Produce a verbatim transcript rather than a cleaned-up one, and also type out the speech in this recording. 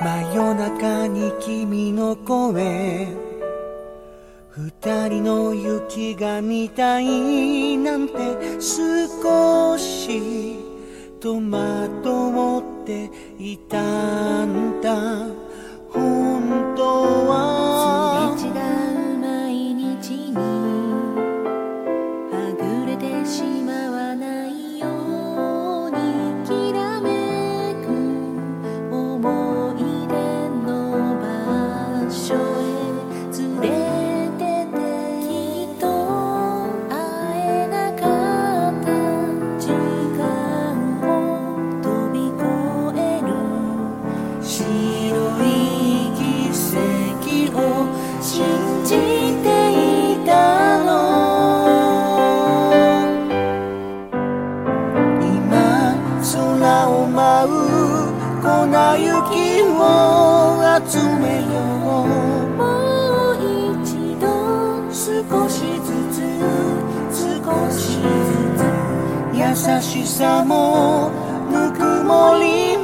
真夜中に君の声、二人の雪が見たいなんて少し戸惑っていたんだ。本当はすれ違う毎日にはぐれてしまわないようにきらめく思い出の場所へ連れてってきっと会えなかった時間を飛び越える白い奇跡を信じていたの。 今空を舞う粉雪を集めよう。 もう一度少しずつ少しずつ優しさもぬくもりも